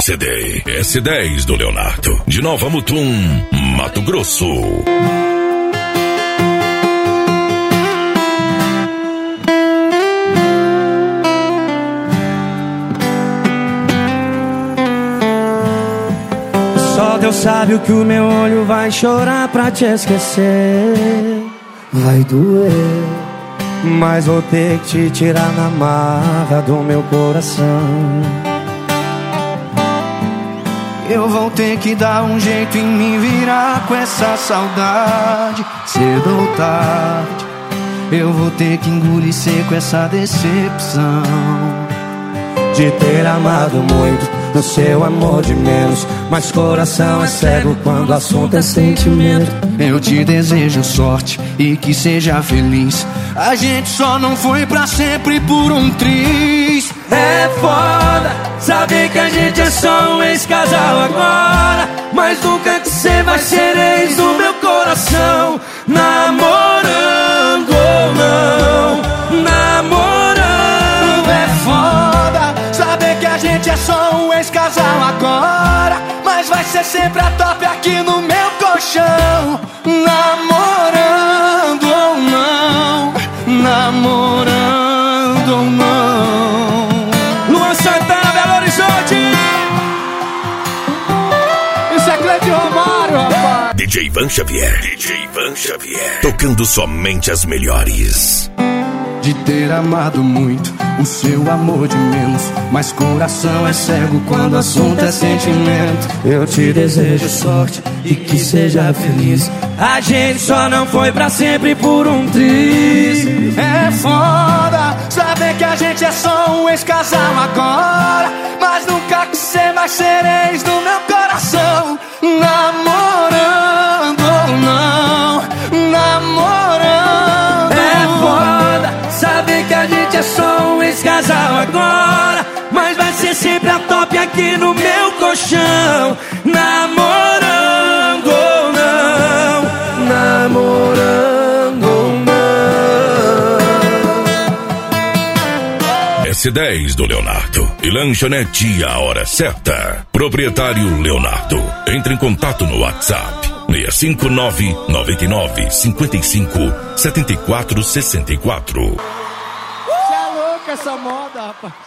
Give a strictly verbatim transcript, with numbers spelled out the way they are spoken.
C D S dez do Leonardo, de Nova Mutum, Mato Grosso. Só Deus sabe o que o meu olho vai chorar pra te esquecer. Vai doer, mas vou ter que te tirar na marra do meu coração. Eu vou ter que dar um jeito em me virar com essa saudade. Cedo ou tarde, eu vou ter que engolir seco essa decepção de ter amado muito, no seu amor de menos. Mas coração é cego quando o assunto é sentimento. Eu te desejo sorte e que seja feliz. A gente só não foi pra sempre por um triz. É foda saber que a gente é só um ex-casal agora, mas nunca que cê vai ser ex do meu coração. Namorando ou não, namorando. É foda saber que a gente é só um ex-casal agora, mas vai ser sempre a top aqui no meu colchão. Namorando ou não, namorando ou não. Luan Santana, Belo Horizonte. Isso é Cleide Romário, rapaz. D J Ivan Xavier, D J Ivan Xavier, tocando somente as melhores. De ter amado muito, o seu amor de menos, mas coração é cego quando o assunto é sentimento. Eu te desejo sorte e que seja feliz. A gente só não foi pra sempre por um triz. É foda saber que a gente é só um ex-casal agora, mas nunca que cê vai ser ex do meu coração. Namorando ou não, namorando. É foda saber que a gente é só um ex-casal agora, mas vai ser sempre a top aqui no meu colchão. Namorando ou não, namorando ou não. S dez do Leonardo e lanchonete A Hora Certa. Proprietário Leonardo. Entre em contato no WhatsApp seis cinco nove, nove nove, cinco cinco, sete quatro seis quatro. Você é louca essa moda, rapaz.